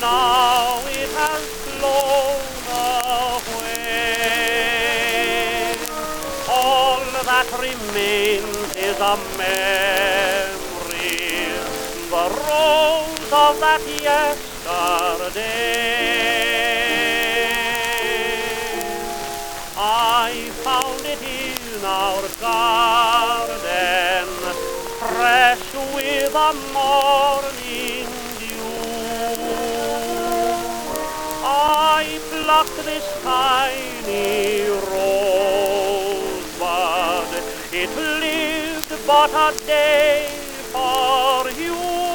Now it has flown away. All that remains is a memory, the rose of that yesterday. I found it in our garden, fresh with a morning dew. I plucked this tiny rosebud, it lived but a day for you.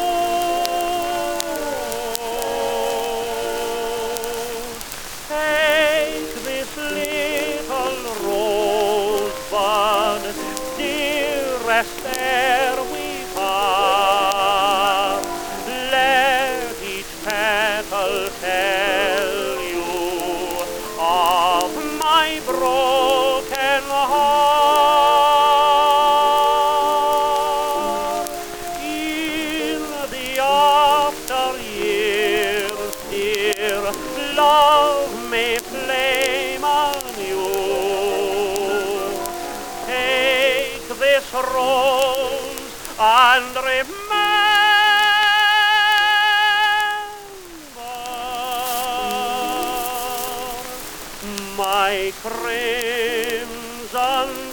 Take this little rosebud, dearest, ere we part. Let each petal tell you of my broken heart. In the after years, dear, love may flame anew. Take this rose and remember my crimson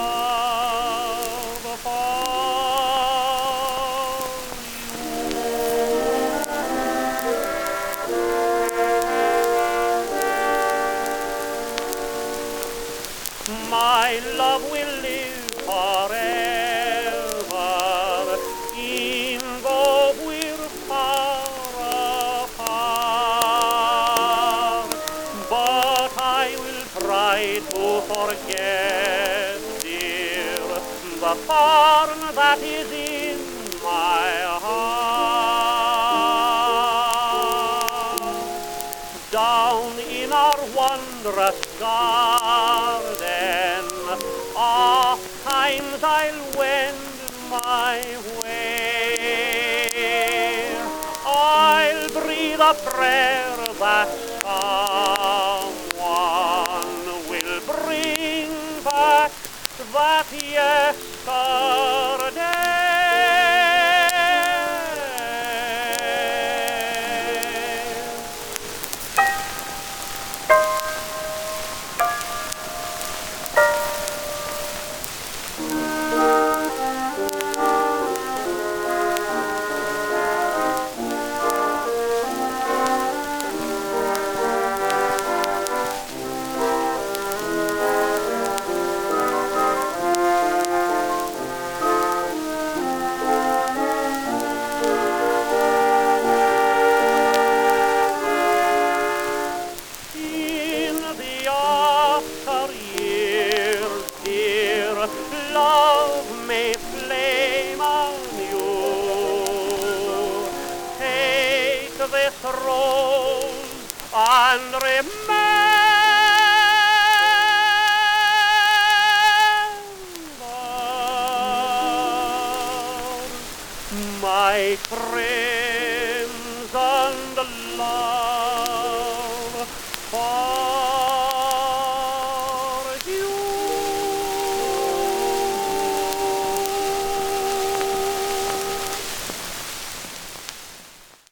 love for you. My love will live forever, even though we're far apart. But I will try to forget, dear, the thorn that is in my heart. Down in our wondrous garden, oft times I'll wend my way. I'll breathe a prayer that someone will bring back that yesterday. Love may flame anew. Take this rose and remember my crimson love for